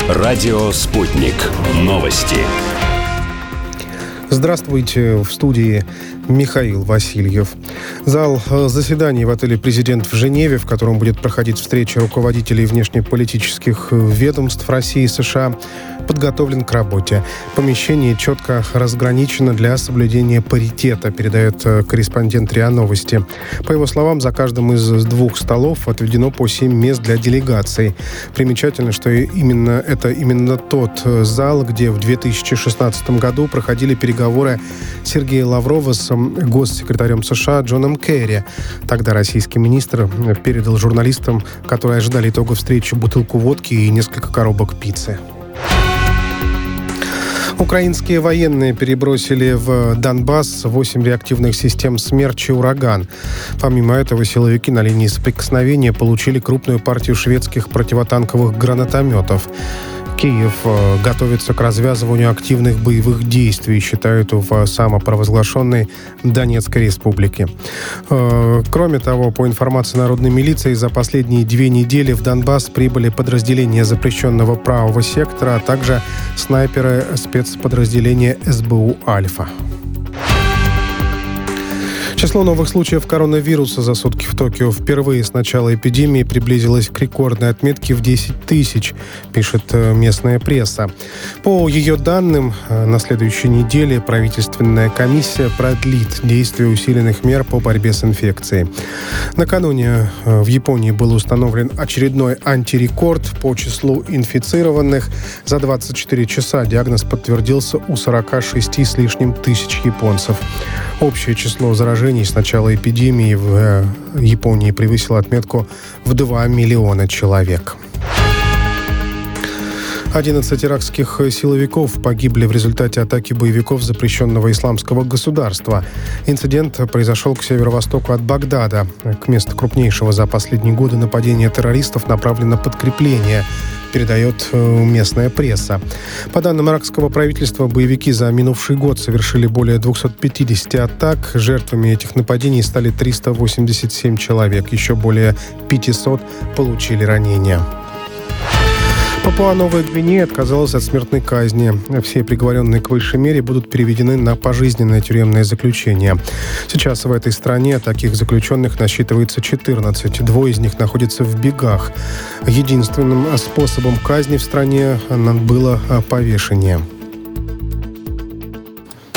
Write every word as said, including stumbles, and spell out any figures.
Радио «Спутник». Новости. Здравствуйте, в студии Михаил Васильев. Зал заседаний в отеле «Президент» в Женеве, в котором будет проходить встреча руководителей внешнеполитических ведомств России и США, подготовлен к работе. Помещение четко разграничено для соблюдения паритета, передает корреспондент РИА Новости. По его словам, за каждым из двух столов отведено по семь мест для делегаций. Примечательно, что именно это именно тот зал, где в две тысячи шестнадцатом году проходили переговоры Сергея Лаврова с госсекретарем США Джоном Керри. Тогда российский министр передал журналистам, которые ожидали итога встречи, бутылку водки и несколько коробок пиццы. Украинские военные перебросили в Донбасс восемь реактивных систем «Смерч» и «Ураган». Помимо этого, силовики на линии соприкосновения получили крупную партию шведских противотанковых гранатометов. Киев готовится к развязыванию активных боевых действий, считают в самопровозглашенной Донецкой республике. Кроме того, по информации народной милиции, за последние две недели в Донбасс прибыли подразделения запрещенного правого сектора, а также снайперы спецподразделения эс бэ у «Альфа». Число новых случаев коронавируса за сутки в Токио впервые с начала эпидемии приблизилось к рекордной отметке в десять тысяч, пишет местная пресса. По ее данным, на следующей неделе правительственная комиссия продлит действие усиленных мер по борьбе с инфекцией. Накануне в Японии был установлен очередной антирекорд по числу инфицированных. За двадцать четыре часа диагноз подтвердился у сорока шести с лишним тысяч японцев. Общее число заражений с начала эпидемии в Японии превысило отметку в два миллиона человек. одиннадцать иракских силовиков погибли в результате атаки боевиков запрещенного исламского государства. Инцидент произошел к северо-востоку от Багдада. К месту крупнейшего за последние годы нападения террористов направлено подкрепление, передает местная пресса. По данным иракского правительства, боевики за минувший год совершили более двести пятьдесят атак. Жертвами этих нападений стали триста восемьдесят семь человек. Еще более пятьсот получили ранения. Папуа-Новая Гвинея отказалась от смертной казни. Все приговоренные к высшей мере будут переведены на пожизненное тюремное заключение. Сейчас в этой стране таких заключенных насчитывается четырнадцать. Двое из них находятся в бегах. Единственным способом казни в стране было повешение.